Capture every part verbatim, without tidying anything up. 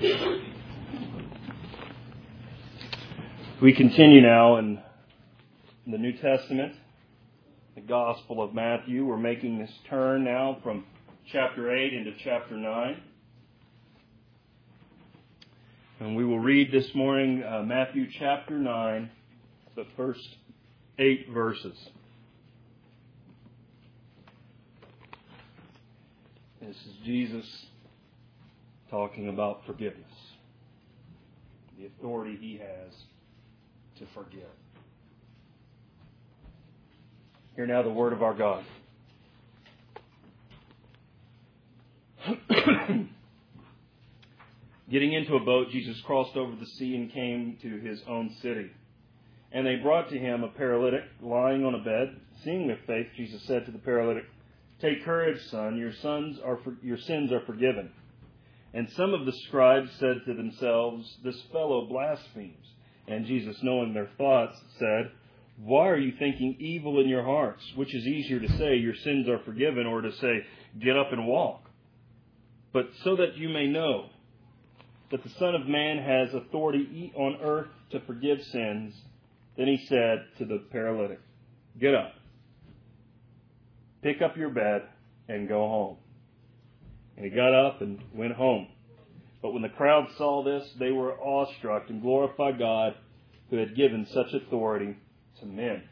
We continue now in the New Testament, the Gospel of Matthew. We're making this turn now from chapter eight into chapter nine. And we will read this morning uh, Matthew chapter nine, the first eight verses. This is Jesus talking about forgiveness, the authority he has to forgive. Hear now the word of our God. Getting into a boat, Jesus crossed over the sea and came to his own city. And they brought to him a paralytic lying on a bed. Seeing with faith, Jesus said to the paralytic, "Take courage, son, your sons are for, your sins are forgiven." And some of the scribes said to themselves, "This fellow blasphemes." And Jesus, knowing their thoughts, said, "Why are you thinking evil in your hearts? Which is easier to say, 'Your sins are forgiven,' or to say, 'Get up and walk'? But so that you may know that the Son of Man has authority on earth to forgive sins." Then he said to the paralytic, "Get up, pick up your bed, and go home." And he got up and went home. But when the crowd saw this, they were awestruck and glorified God who had given such authority to men.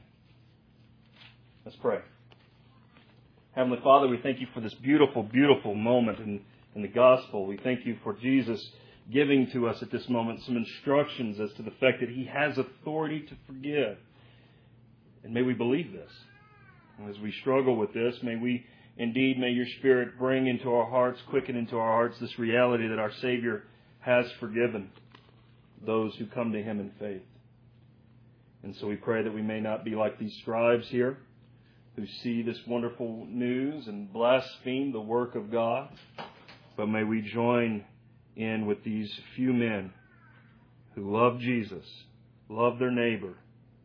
Let's pray. Heavenly Father, we thank you for this beautiful, beautiful moment in, in the gospel. We thank you for Jesus giving to us at this moment some instructions as to the fact that he has authority to forgive. And may we believe this. And as we struggle with this, may we indeed, may your Spirit bring into our hearts, quicken into our hearts this reality that our Savior has forgiven those who come to him in faith. And so we pray that we may not be like these scribes here who see this wonderful news and blaspheme the work of God, but may we join in with these few men who love Jesus, love their neighbor,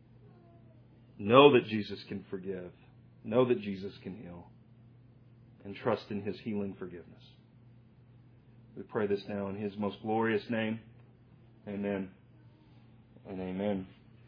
know that Jesus can forgive, know that Jesus can heal, and trust in his healing forgiveness. We pray this now in his most glorious name. Amen and amen.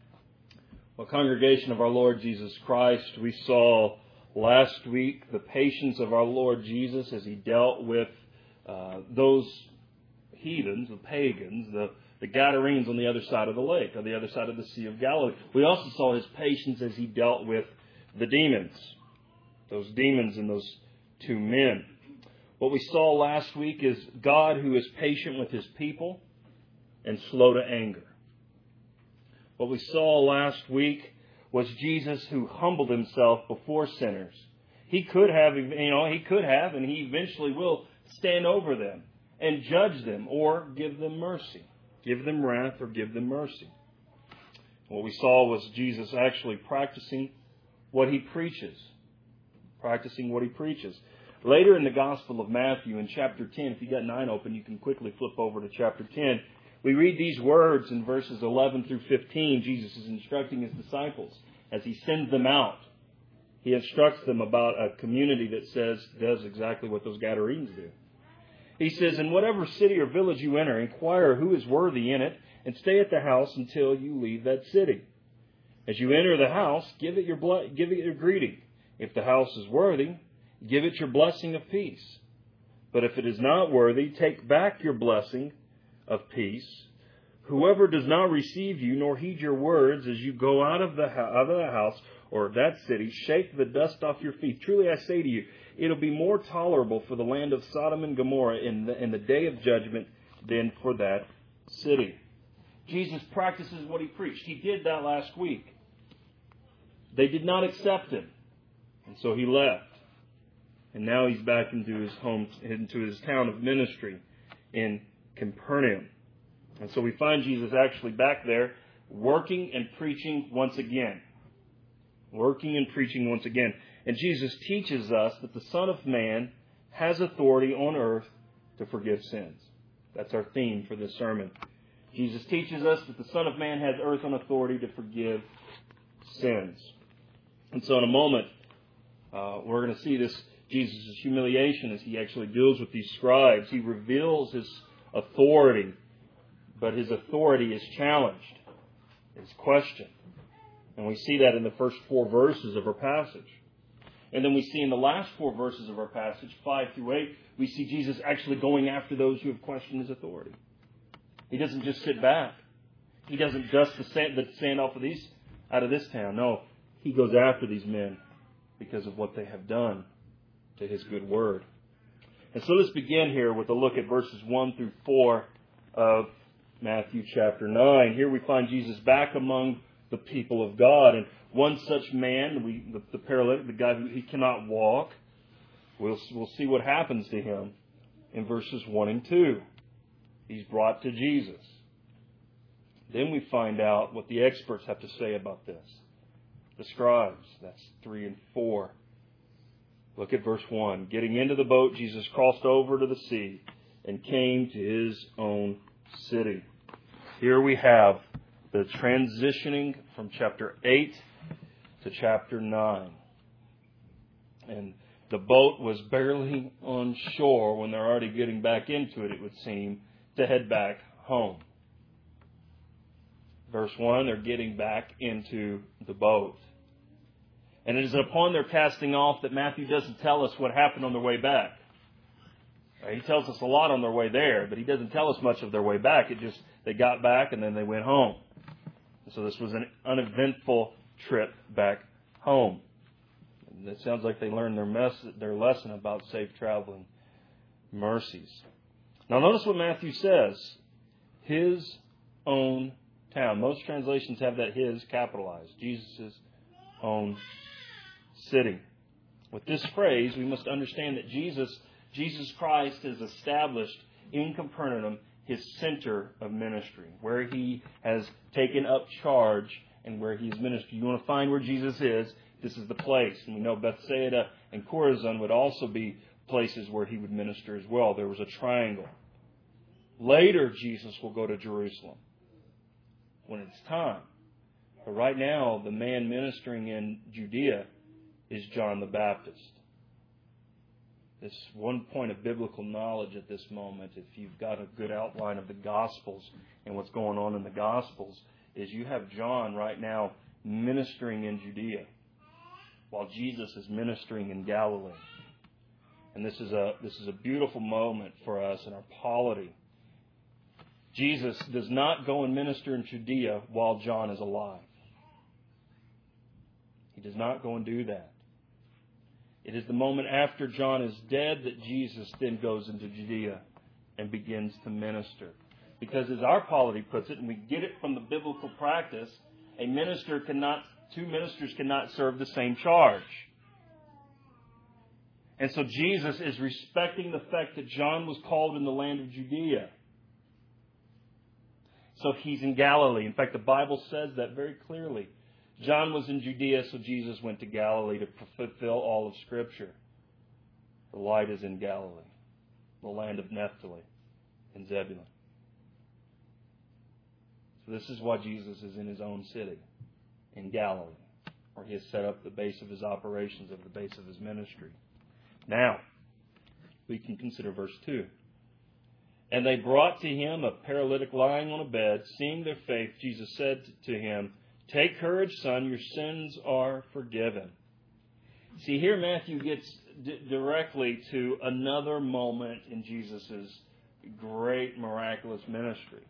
Well, congregation of our Lord Jesus Christ, we saw last week the patience of our Lord Jesus as he dealt with uh, those heathens, the pagans, the, the Gadarenes on the other side of the lake, on the other side of the Sea of Galilee. We also saw his patience as he dealt with the demons, those demons and those two men. What we saw last week is God who is patient with his people and slow to anger. What we saw last week was Jesus who humbled himself before sinners. He could have, you know, he could have, and he eventually will stand over them and judge them or give them mercy. Give them wrath or give them mercy. What we saw was Jesus actually practicing what he preaches. Practicing what he preaches. Later in the Gospel of Matthew, in chapter ten, if you got nine open, you can quickly flip over to chapter ten. We read these words in verses eleven through fifteen. Jesus is instructing his disciples as he sends them out. He instructs them about a community that says, does exactly what those Gadarenes do. He says, "In whatever city or village you enter, inquire who is worthy in it, and stay at the house until you leave that city. As you enter the house, give it your ble- give it your greeting. If the house is worthy, give it your blessing of peace. But if it is not worthy, take back your blessing of peace. Whoever does not receive you nor heed your words as you go out of the out of the house or that city, shake the dust off your feet. Truly I say to you, it'll be more tolerable for the land of Sodom and Gomorrah in the, in the day of judgment than for that city." Jesus practices what he preached. He did that last week. They did not accept him, and so he left. And now he's back into his home, into his town of ministry in Capernaum. And so we find Jesus actually back there working and preaching once again. Working and preaching once again. And Jesus teaches us that the Son of Man has authority on earth to forgive sins. That's our theme for this sermon. Jesus teaches us that the Son of Man has earth on authority to forgive sins. And so in a moment, uh, we're going to see this Jesus' humiliation as he actually deals with these scribes. He reveals his authority. But his authority is challenged. It's questioned. And we see that in the first four verses of our passage. And then we see in the last four verses of our passage, five through eight, we see Jesus actually going after those who have questioned his authority. He doesn't just sit back. He doesn't dust the sand, the sand off of these, out of this town. No, he goes after these men because of what they have done to his good word. And so let's begin here with a look at verses one through four of Matthew chapter nine. Here we find Jesus back among the people of God. And one such man, we, the, the paralytic, the guy who he cannot walk, we'll, we'll see what happens to him in verses one and two. He's brought to Jesus. Then we find out what the experts have to say about this. The scribes, that's three and four. Look at verse one. Getting into the boat, Jesus crossed over to the sea and came to his own city. Here we have the transitioning from chapter eight to chapter nine. And the boat was barely on shore when they're already getting back into it, it would seem, to head back home. Verse one, they're getting back into the boat. And it is upon their casting off that Matthew doesn't tell us what happened on their way back. He tells us a lot on their way there, but he doesn't tell us much of their way back. It just, they got back and then they went home. So this was an uneventful trip back home. And it sounds like they learned their, mess, their lesson about safe traveling mercies. Now notice what Matthew says. His own town. Most translations have that his capitalized. Jesus' own city. With this phrase, we must understand that Jesus, Jesus Christ has established in Capernaum his center of ministry, where he has taken up charge and where he is ministry. You want to find where Jesus is, this is the place. And we know Bethsaida and Chorazin would also be places where he would minister as well. There was a triangle. Later, Jesus will go to Jerusalem when it's time. But right now, the man ministering in Judea is John the Baptist. This one point of biblical knowledge at this moment, if you've got a good outline of the Gospels and what's going on in the Gospels, is you have John right now ministering in Judea while Jesus is ministering in Galilee. And this is a this is a beautiful moment for us in our polity. Jesus does not go and minister in Judea while John is alive. He does not go and do that. It is the moment after John is dead that Jesus then goes into Judea and begins to minister. Because as our polity puts it, and we get it from the biblical practice, a minister cannot, two ministers cannot serve the same charge. And so Jesus is respecting the fact that John was called in the land of Judea. So he's in Galilee. In fact, the Bible says that very clearly. John was in Judea, so Jesus went to Galilee to fulfill all of Scripture. The light is in Galilee, the land of Naphtali and Zebulun. So this is why Jesus is in his own city, in Galilee, where he has set up the base of his operations, of the base of his ministry. Now, we can consider verse two. And they brought to him a paralytic lying on a bed. Seeing their faith, Jesus said to him, "Take courage, son, your sins are forgiven." See, here Matthew gets d- directly to another moment in Jesus' great miraculous ministry.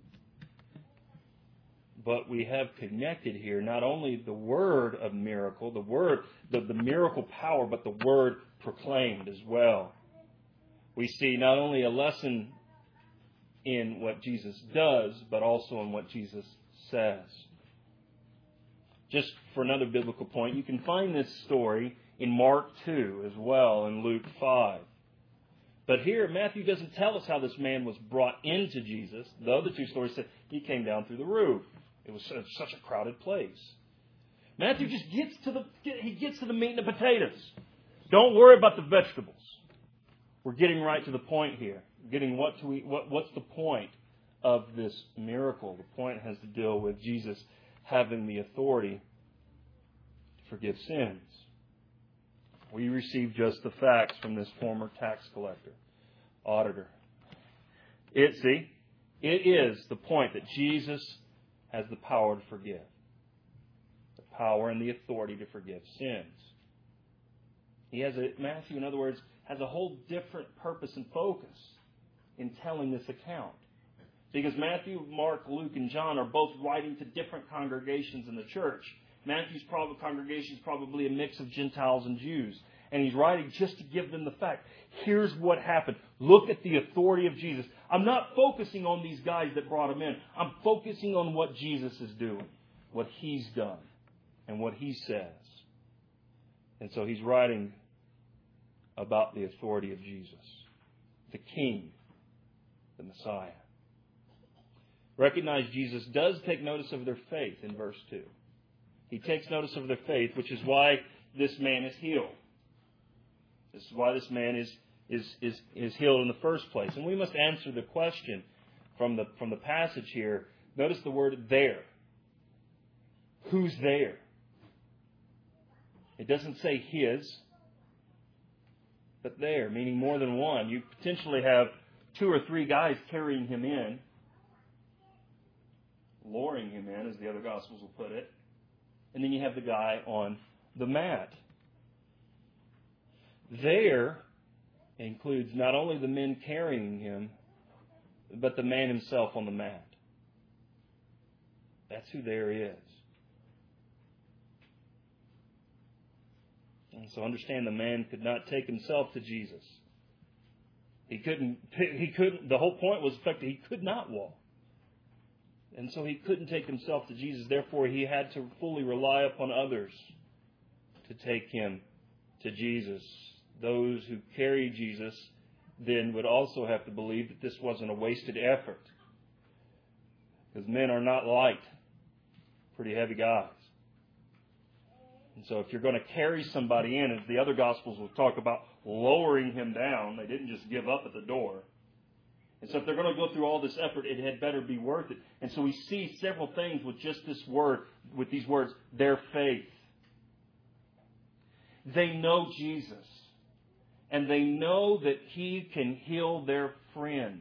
But we have connected here not only the word of miracle, the word, the, the miracle power, but the word proclaimed as well. We see not only a lesson in what Jesus does, but also in what Jesus says. Just for another biblical point, you can find this story in Mark two as well, and Luke five. But here, Matthew doesn't tell us how this man was brought into Jesus. The other two stories say he came down through the roof. It was such a crowded place. Matthew just gets to the he gets to the meat and the potatoes. Don't worry about the vegetables. We're getting right to the point here. Getting what to eat, what what's the point of this miracle? The point has to deal with Jesus having the authority to forgive sins. We receive just the facts from this former tax collector, auditor. It, see, it is the point that Jesus has the power to forgive. The power and the authority to forgive sins. He has a, Matthew, in other words, has a whole different purpose and focus in telling this account. Because Matthew, Mark, Luke, and John are both writing to different congregations in the church. Matthew's probably, congregation is probably a mix of Gentiles and Jews. And he's writing just to give them the fact. Here's what happened. Look at the authority of Jesus. I'm not focusing on these guys that brought him in. I'm focusing on what Jesus is doing, what he's done, and what he says. And so he's writing about the authority of Jesus, the King, the Messiah. Recognize Jesus does take notice of their faith in verse two. He takes notice of their faith, which is why this man is healed. This is why this man is, is, is, is healed in the first place. And we must answer the question from the, from the passage here. Notice the word there. Who's there? It doesn't say his, but there, meaning more than one. You potentially have two or three guys carrying him in, luring him in, as the other Gospels will put it. And then you have the guy on the mat. There includes not only the men carrying him, but the man himself on the mat. That's who there is. And so understand, the man could not take himself to Jesus. He couldn't, he couldn't, the whole point was the fact that he could not walk. And so he couldn't take himself to Jesus. Therefore, he had to fully rely upon others to take him to Jesus. Those who carry Jesus then would also have to believe that this wasn't a wasted effort. Because men are not light, pretty heavy guys. And so if you're going to carry somebody in, as the other Gospels will talk about lowering him down, they didn't just give up at the door. And so if they're going to go through all this effort, it had better be worth it. And so we see several things with just this word, with these words, their faith. They know Jesus. And they know that He can heal their friend.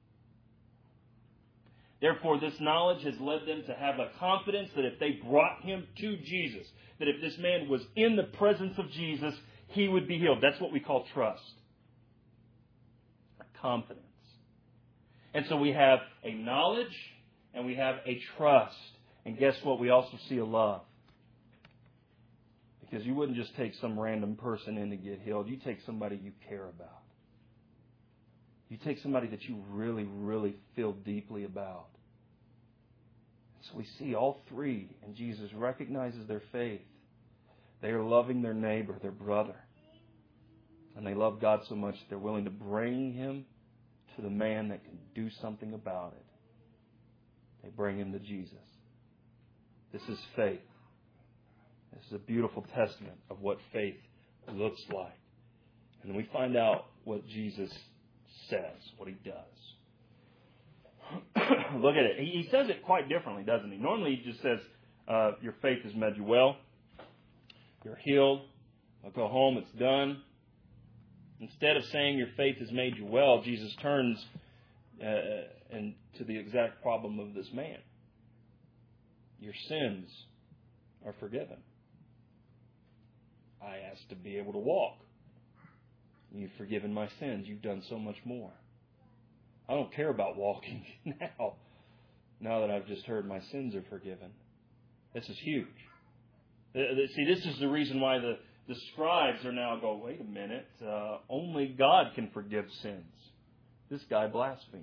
Therefore, this knowledge has led them to have a confidence that if they brought him to Jesus, that if this man was in the presence of Jesus, he would be healed. That's what we call trust. Confidence. And so we have a knowledge and we have a trust. And guess what? We also see a love. Because you wouldn't just take some random person in to get healed. You take somebody you care about. You take somebody that you really, really feel deeply about. So we see all three, and Jesus recognizes their faith. They are loving their neighbor, their brother. And they love God so much that they're willing to bring him to the man that can do something about it. They bring him to Jesus. This is faith. This is a beautiful testament of what faith looks like. And then we find out what Jesus says, what he does. Look at it. He says it quite differently, doesn't he? Normally he just says, uh, your faith has made you well. You're healed. I'll go home. It's done. Instead of saying your faith has made you well, Jesus turns uh, and to the exact problem of this man. Your sins are forgiven. I asked to be able to walk. You've forgiven my sins. You've done so much more. I don't care about walking now, now that I've just heard my sins are forgiven. This is huge. See, this is the reason why the, the scribes are now go, wait a minute, uh, only God can forgive sins. This guy blasphemes.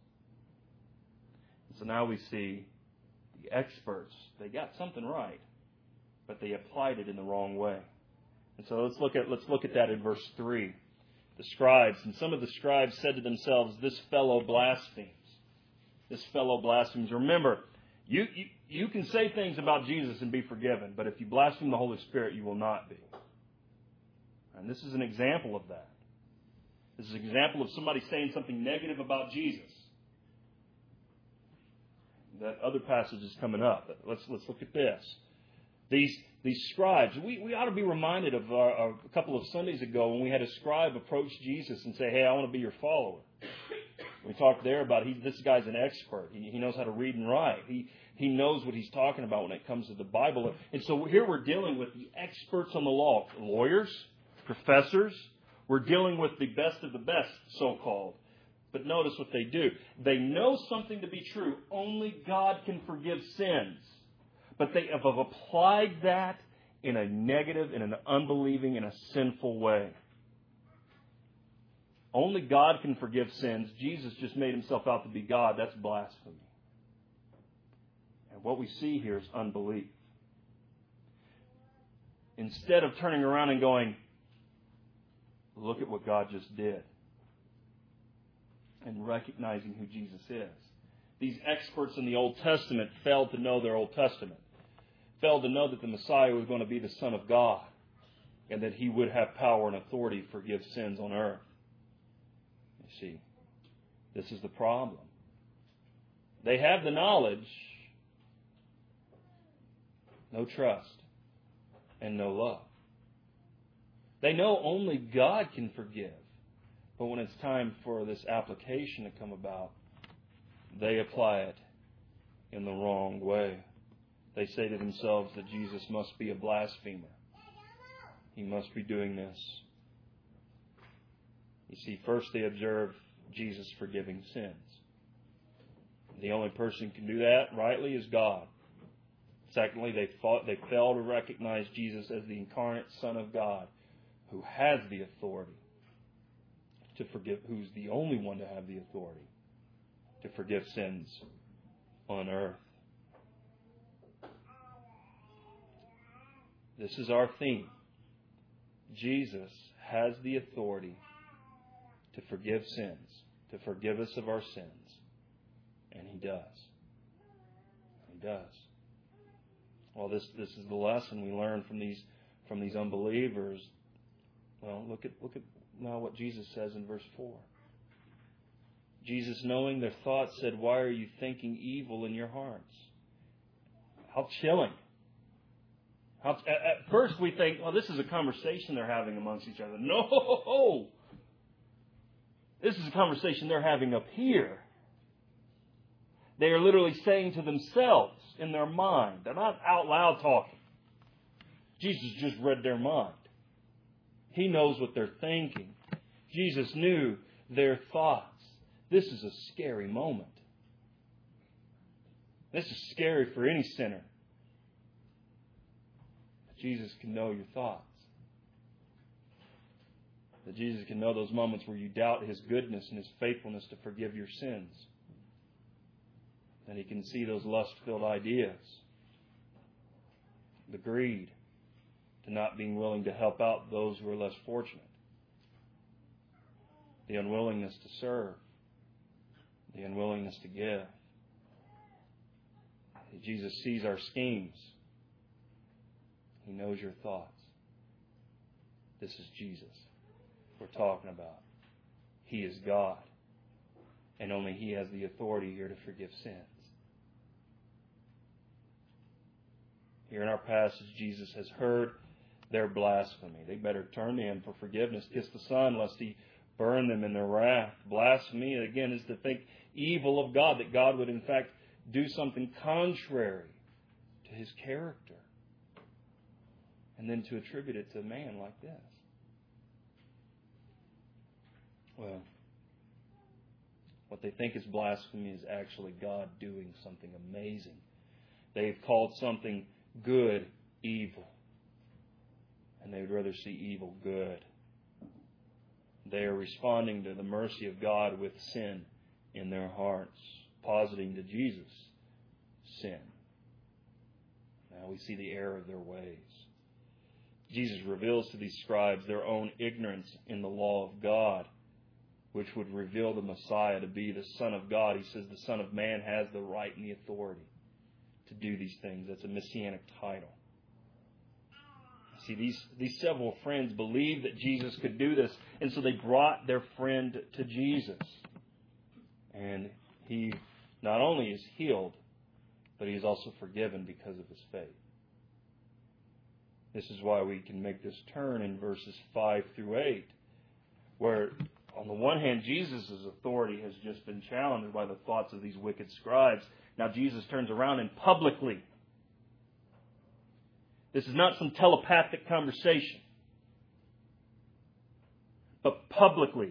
And so now we see the experts, they got something right, but they applied it in the wrong way. And so let's look at let's look at that in verse three. The scribes, and some of the scribes said to themselves, this fellow blasphemes. This fellow blasphemes. Remember, you, you, you can say things about Jesus and be forgiven, but if you blaspheme the Holy Spirit, you will not be. And this is an example of that. This is an example of somebody saying something negative about Jesus. That other passage is coming up. But let's, let's look at this. These these scribes, we, we ought to be reminded of our, our, a couple of Sundays ago when we had a scribe approach Jesus and say, hey, I want to be your follower. We talked there about he, this guy's an expert. He, he knows how to read and write. He, he knows what he's talking about when it comes to the Bible. And so here we're dealing with the experts on the law, lawyers, professors. We're dealing with the best of the best, so-called. But notice what they do. They know something to be true. Only God can forgive sins. But they have applied that in a negative, in an unbelieving, in a sinful way. Only God can forgive sins. Jesus just made himself out to be God. That's blasphemy. And what we see here is unbelief. Instead of turning around and going, look at what God just did, and recognizing who Jesus is. These experts in the Old Testament failed to know their Old Testament. Failed to know that the Messiah was going to be the Son of God, and that he would have power and authority to forgive sins on earth. You see, this is the problem. They have the knowledge, no trust, and no love. They know only God can forgive. But when it's time for this application to come about, they apply it in the wrong way. They say to themselves that Jesus must be a blasphemer. He must be doing this. You see, first they observe Jesus forgiving sins. The only person who can do that rightly is God. Secondly, they fought, they fail to recognize Jesus as the incarnate Son of God, who has the authority to forgive, who's the only one to have the authority to forgive sins on earth. This is our theme. Jesus has the authority to forgive sins, to forgive us of our sins. And he does. He does. Well, this this is the lesson we learn from these from these unbelievers. Well, look at look at now what Jesus says in verse four. Jesus, knowing their thoughts, said, "Why are you thinking evil in your hearts?" How chilling. How, at, at first we think, well, this is a conversation they're having amongst each other. No! This is a conversation they're having up here. They are literally saying to themselves in their mind. They're not out loud talking. Jesus just read their mind. He knows what they're thinking. Jesus knew their thoughts. This is a scary moment. This is scary for any sinner. That Jesus can know your thoughts. That Jesus can know those moments where you doubt His goodness and His faithfulness to forgive your sins. That He can see those lust-filled ideas. The greed to not being willing to help out those who are less fortunate. The unwillingness to serve. The unwillingness to give. Jesus sees our schemes. He knows your thoughts. This is Jesus we're talking about. He is God. And only He has the authority here to forgive sins. Here in our passage, Jesus has heard their blasphemy. They better turn to Him for forgiveness. Kiss the Son, lest He burn them in their wrath. Blasphemy, again, is to think evil of God, that God would in fact do something contrary to His character. And then to attribute it to a man like this. Well, what they think is blasphemy is actually God doing something amazing. They've called something good evil. And they would rather see evil good. They are responding to the mercy of God with sin in their hearts, positing to Jesus sin. Now we see the error of their ways. Jesus reveals to these scribes their own ignorance in the law of God, which would reveal the Messiah to be the Son of God. He says the Son of Man has the right and the authority to do these things. That's a messianic title. See, these, these several friends believed that Jesus could do this, and so they brought their friend to Jesus. And he not only is healed, but he is also forgiven because of his faith. This is why we can make this turn in verses five through eight, where On the one hand, Jesus' authority has just been challenged by the thoughts of these wicked scribes. Now Jesus turns around and publicly, this is not some telepathic conversation, but publicly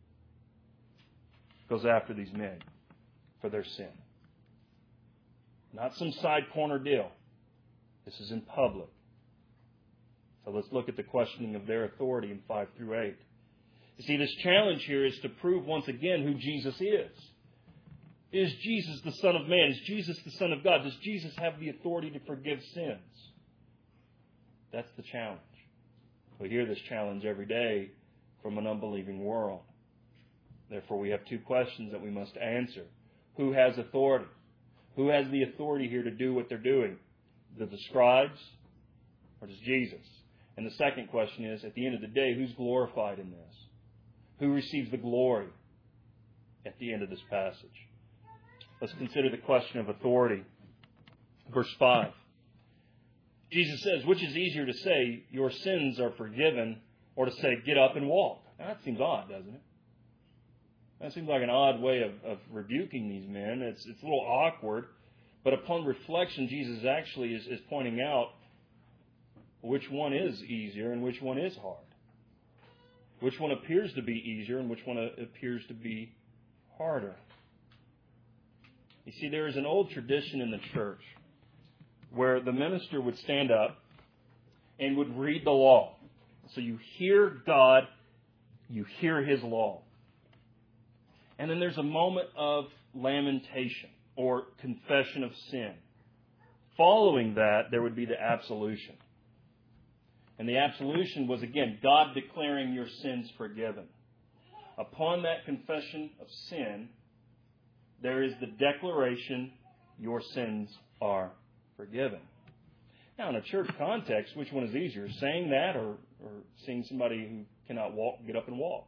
goes after these men for their sin. Not some side corner deal. This is in public. So let's look at the questioning of their authority in five through eight. You see, this challenge here is to prove once again who Jesus is. Is Jesus the Son of Man? Is Jesus the Son of God? Does Jesus have the authority to forgive sins? That's the challenge. We hear this challenge every day from an unbelieving world. Therefore, we have two questions that we must answer. Who has authority? Who has the authority here to do what they're doing? Do the scribes or does Jesus? And the second question is, at the end of the day, who's glorified in this? Who receives the glory at the end of this passage? Let's consider the question of authority. Verse five. Jesus says, which is easier to say, your sins are forgiven, or to say, get up and walk? Now, that seems odd, doesn't it? That seems like an odd way of, of rebuking these men. It's, it's a little awkward. But upon reflection, Jesus actually is, is pointing out which one is easier and which one is hard. Which one appears to be easier and which one appears to be harder. You see, there is an old tradition in the church where the minister would stand up and would read the law. So you hear God, you hear His law. And then there's a moment of lamentation or confession of sin. Following that, there would be the absolution. And the absolution was, again, God declaring your sins forgiven. Upon that confession of sin, there is the declaration, your sins are forgiven. Now, in a church context, which one is easier, saying that or, or seeing somebody who cannot walk get up and walk?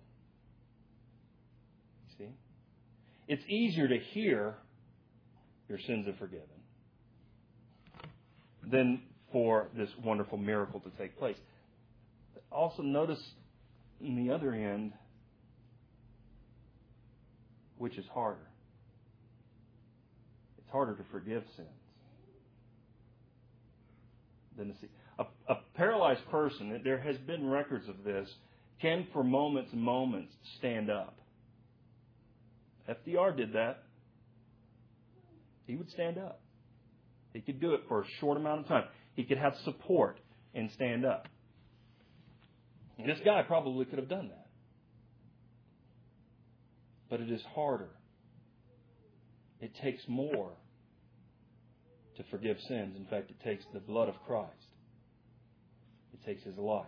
See? It's easier to hear your sins are forgiven than for this wonderful miracle to take place. Also notice on the other end, which is harder. It's harder to forgive sins than to see. A, a paralyzed person, there has been records of this, can for moments and moments stand up. F D R did that. He would stand up. He could do it for a short amount of time. He could have support and stand up. And this guy probably could have done that. But it is harder. It takes more to forgive sins. In fact, it takes the blood of Christ. It takes His life.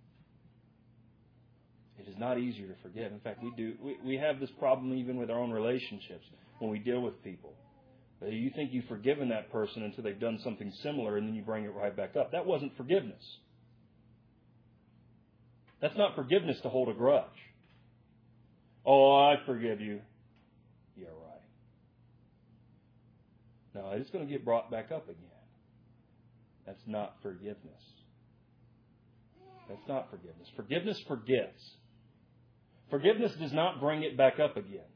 It is not easier to forgive. In fact, we do. We, we have this problem even with our own relationships when we deal with people. You think you've forgiven that person until they've done something similar, and then you bring it right back up. That wasn't forgiveness. That's not forgiveness to hold a grudge. Oh, I forgive you. Yeah, right. No, it's going to get brought back up again. That's not forgiveness. That's not forgiveness. Forgiveness forgets. Forgiveness does not bring it back up again.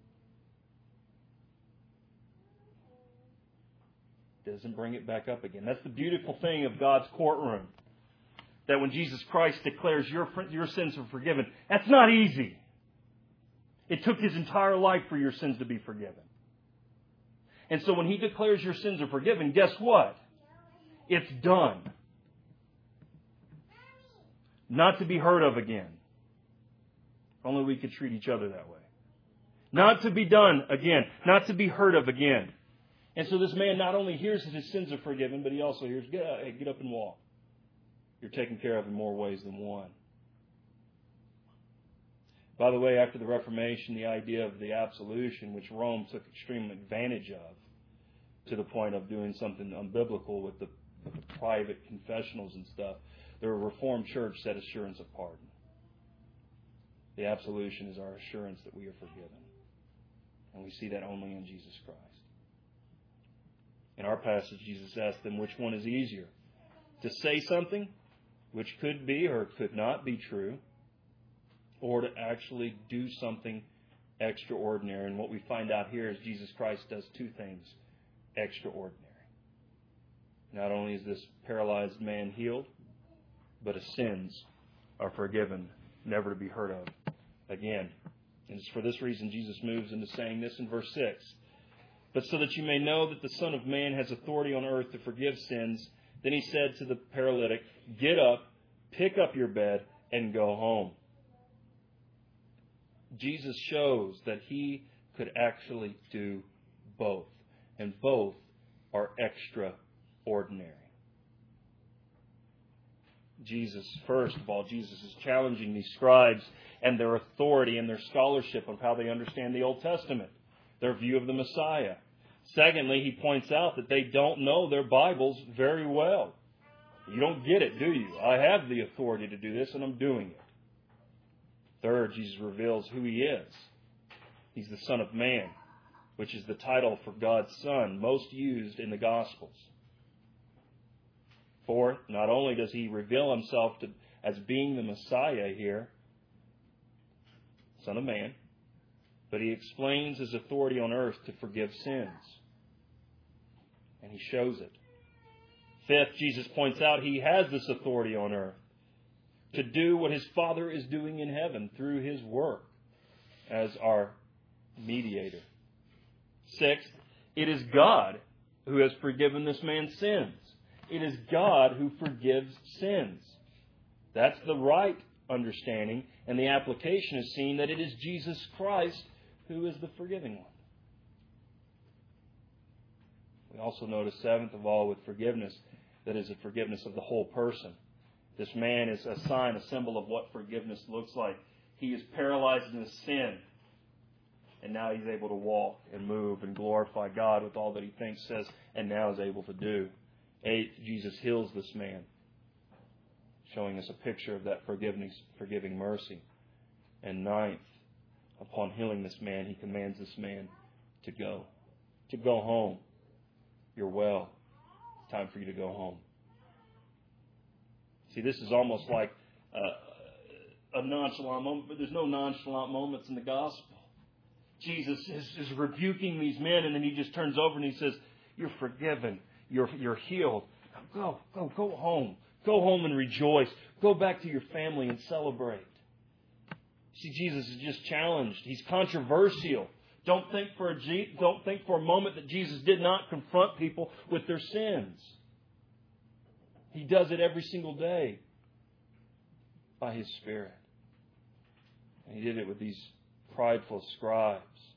Doesn't bring it back up again. That's the beautiful thing of God's courtroom. That when Jesus Christ declares your, your sins are forgiven, that's not easy. It took His entire life for your sins to be forgiven. And so when He declares your sins are forgiven, guess what? It's done. Not to be heard of again. If only we could treat each other that way. Not to be done again. Not to be heard of again. And so this man not only hears that his sins are forgiven, but he also hears, get up, hey, get up and walk. You're taken care of in more ways than one. By the way, after the Reformation, the idea of the absolution, which Rome took extreme advantage of, to the point of doing something unbiblical with the, with the private confessionals and stuff, the Reformed Church set assurance of pardon. The absolution is our assurance that we are forgiven. And we see that only in Jesus Christ. In our passage, Jesus asked them which one is easier. To say something which could be or could not be true, or to actually do something extraordinary. And what we find out here is Jesus Christ does two things extraordinary. Not only is this paralyzed man healed, but his sins are forgiven, never to be heard of again. And it's for this reason Jesus moves into saying this in verse six. But so that you may know that the Son of Man has authority on earth to forgive sins, then he said to the paralytic, get up, pick up your bed, and go home. Jesus shows that he could actually do both. And both are extraordinary. Jesus, first of all, Jesus is challenging these scribes and their authority and their scholarship of how they understand the Old Testament, their view of the Messiah. Secondly, he points out that they don't know their Bibles very well. You don't get it, do you? I have the authority to do this, and I'm doing it. Third, Jesus reveals who he is. He's the Son of Man, which is the title for God's Son, most used in the Gospels. Fourth, not only does he reveal himself to, as being the Messiah here, Son of Man, but he explains his authority on earth to forgive sins. And he shows it. Fifth, Jesus points out he has this authority on earth to do what his Father is doing in heaven through his work as our mediator. Sixth, it is God who has forgiven this man's sins. It is God who forgives sins. That's the right understanding, and the application is seen that it is Jesus Christ who is the forgiving one. We also notice, seventh of all, with forgiveness, that is the forgiveness of the whole person. This man is a sign, a symbol of what forgiveness looks like. He is paralyzed in his sin, and now he's able to walk and move and glorify God with all that he thinks, says, and now is able to do. Eighth, Jesus heals this man, showing us a picture of that forgiveness, forgiving mercy. And ninth, upon healing this man, he commands this man to go. To go home. You're well. It's time for you to go home. See, this is almost like a, a nonchalant moment, but there's no nonchalant moments in the gospel. Jesus is, is rebuking these men, and then he just turns over and he says, you're forgiven. You're, you're healed. Go, go, go home. Go home and rejoice. Go back to your family and celebrate. See, Jesus is just challenged. He's controversial. Don't think for a don't think for a moment that Jesus did not confront people with their sins. He does it every single day by His Spirit. And He did it with these prideful scribes.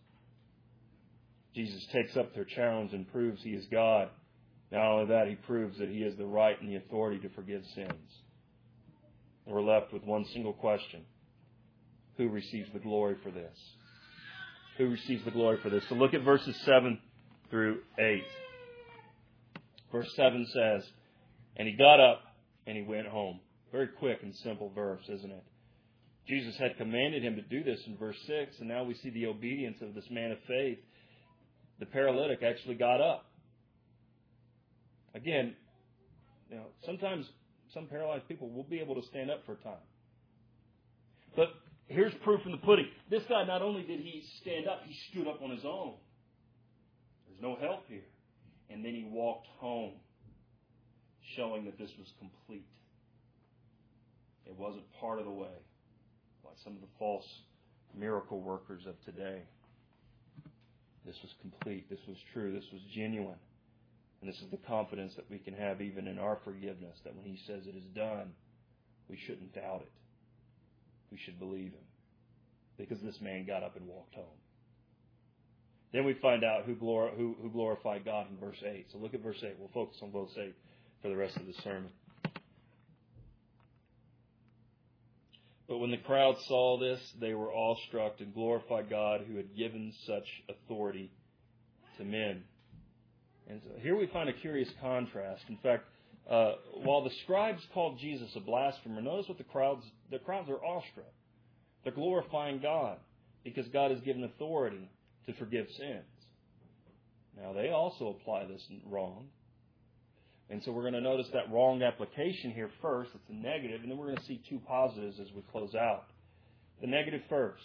Jesus takes up their challenge and proves He is God. Not only that, He proves that He has the right and the authority to forgive sins. And we're left with one single question. Who receives the glory for this? Who receives the glory for this? So look at verses seven through eight. Verse seven says, and he got up and he went home. Very quick and simple verse, isn't it? Jesus had commanded him to do this in verse six, and now we see the obedience of this man of faith. The paralytic actually got up. Again, you know, sometimes some paralyzed people will be able to stand up for a time. But here's proof in the pudding. This guy, not only did he stand up, he stood up on his own. There's no help here. And then he walked home, showing that this was complete. It wasn't part of the way, like some of the false miracle workers of today. This was complete. This was true. This was genuine. And this is the confidence that we can have even in our forgiveness, that when He says it is done, we shouldn't doubt it. We should believe Him. Because this man got up and walked home. Then we find out who, glor- who, who glorified God in verse eight. So look at verse eight. We'll focus on verse eight for the rest of the sermon. But when the crowd saw this, they were awestruck and glorified God who had given such authority to men. And so here we find a curious contrast. In fact, uh, while the scribes called Jesus a blasphemer, notice what the crowds, the crowds are awestruck. They're glorifying God because God has given authority to forgive sins. Now, they also apply this wrong. And so we're going to notice that wrong application here first. It's a negative, and then we're going to see two positives as we close out. The negative first.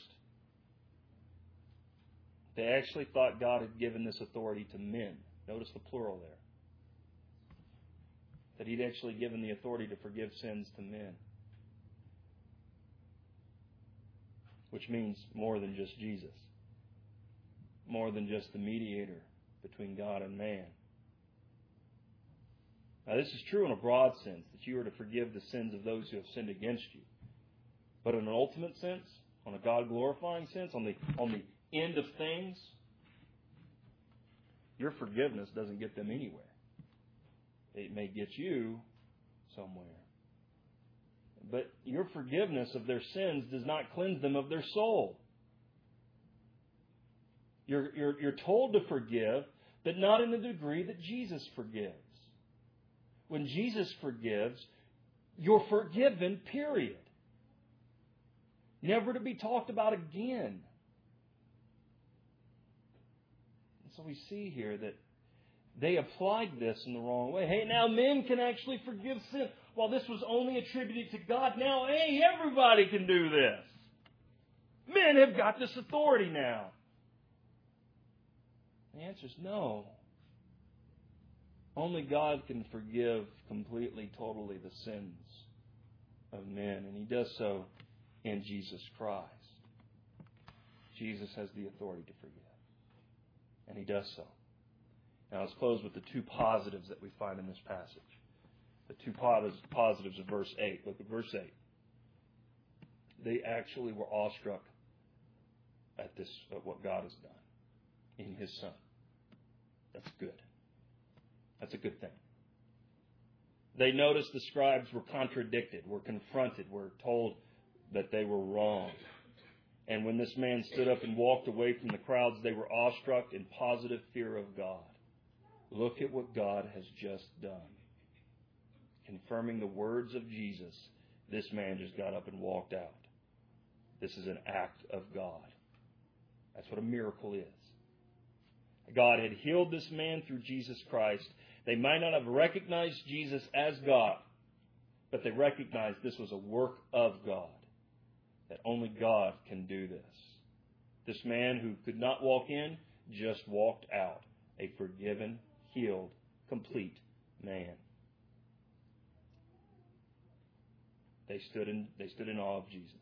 They actually thought God had given this authority to men. Notice the plural there. That He'd actually given the authority to forgive sins to men. Which means more than just Jesus. More than just the mediator between God and man. Now this is true in a broad sense, that you are to forgive the sins of those who have sinned against you. But in an ultimate sense, on a God-glorifying sense, on the, on the end of things, your forgiveness doesn't get them anywhere. It may get you somewhere. But your forgiveness of their sins does not cleanse them of their soul. You're, you're, you're told to forgive, but not in the degree that Jesus forgives. When Jesus forgives, you're forgiven, period. Never to be talked about again. And so we see here that they applied this in the wrong way. Hey, now men can actually forgive sin. While this was only attributed to God, now, hey, everybody can do this. Men have got this authority now. The answer is no. Only God can forgive completely, totally the sins of men. And He does so in Jesus Christ. Jesus has the authority to forgive. And He does so. Now let's close with the two positives that we find in this passage. The two positives of verse eight. Look at verse eight. They actually were awestruck at this, at what God has done in His Son. That's good. That's a good thing. They noticed the scribes were contradicted, were confronted, were told that they were wrong. And when this man stood up and walked away from the crowds, they were awestruck in positive fear of God. Look at what God has just done. Confirming the words of Jesus, this man just got up and walked out. This is an act of God. That's what a miracle is. God had healed this man through Jesus Christ. They might not have recognized Jesus as God, but they recognized this was a work of God, that only God can do this. This man who could not walk in just walked out, a forgiven, healed, complete man. They stood in, they stood in awe of Jesus.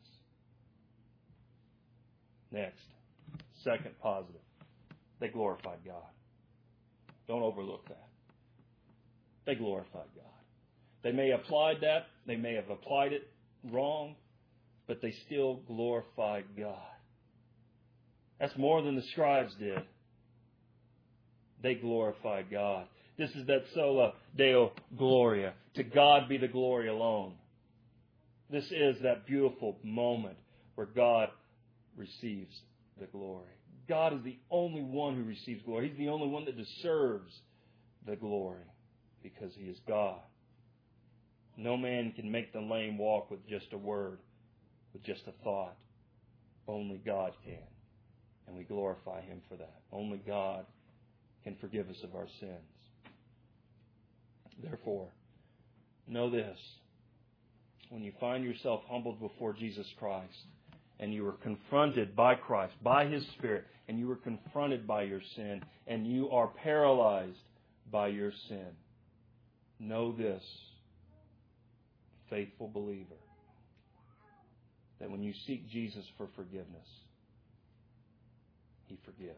Next, second positive. They glorified God. Don't overlook that. They glorified God. They may have applied that. They may have applied it wrong, but they still glorified God. That's more than the scribes did. They glorified God. This is that sola deo gloria. To God be the glory alone. This is that beautiful moment where God receives the glory. God is the only one who receives glory. He's the only one that deserves the glory because He is God. No man can make the lame walk with just a word, with just a thought. Only God can. And we glorify Him for that. Only God can forgive us of our sins. Therefore, know this. When you find yourself humbled before Jesus Christ, and you were confronted by Christ, by His Spirit, and you were confronted by your sin, and you are paralyzed by your sin, know this, faithful believer, that when you seek Jesus for forgiveness, He forgives.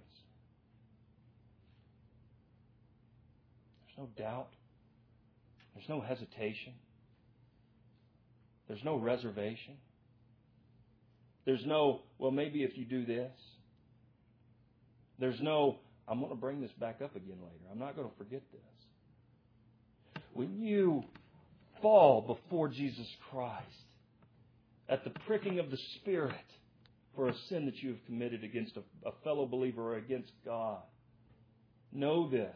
There's no doubt. There's no hesitation. There's no reservation. There's no, well, maybe if you do this. There's no, I'm going to bring this back up again later. I'm not going to forget this. When you fall before Jesus Christ at the pricking of the Spirit for a sin that you have committed against a, a fellow believer or against God, know this.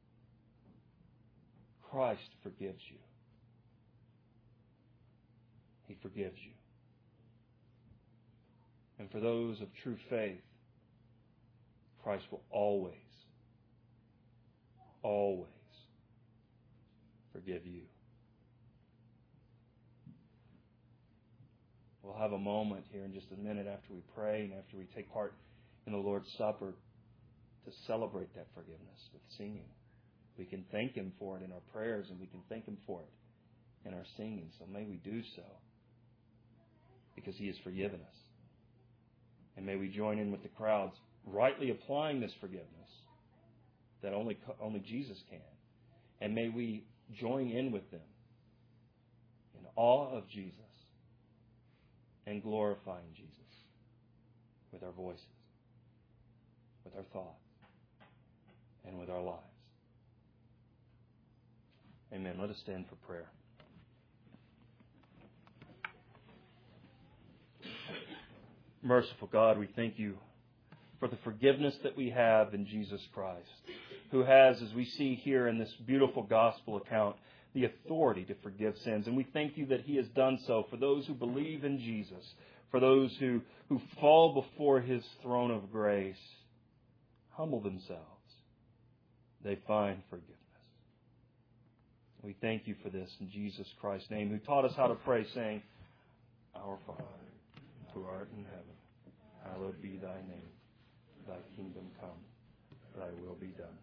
Christ forgives you. He forgives you. And for those of true faith, Christ will always, always forgive you. We'll we'll have a moment here in just a minute after we pray and after we take part in the Lord's Supper to celebrate that forgiveness with singing. We can thank Him for it in our prayers, and we can thank Him for it in our singing. So may we do so, because He has forgiven us. And may we join in with the crowds, rightly applying this forgiveness that only, only Jesus can. And may we join in with them in awe of Jesus and glorifying Jesus with our voices, with our thoughts, and with our lives. Amen. Let us stand for prayer. Merciful God, we thank You for the forgiveness that we have in Jesus Christ, who has, as we see here in this beautiful gospel account, the authority to forgive sins. And we thank You that He has done so for those who believe in Jesus, for those who, who fall before His throne of grace, humble themselves, they find forgiveness. We thank You for this in Jesus Christ's name, who taught us how to pray, saying, Our Father, who art in heaven, hallowed be Thy name. Thy kingdom come, Thy will be done.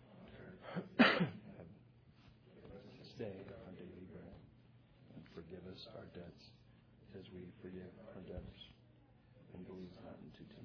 This day our daily bread, and forgive us our debts, as we forgive our debtors. And lead us not into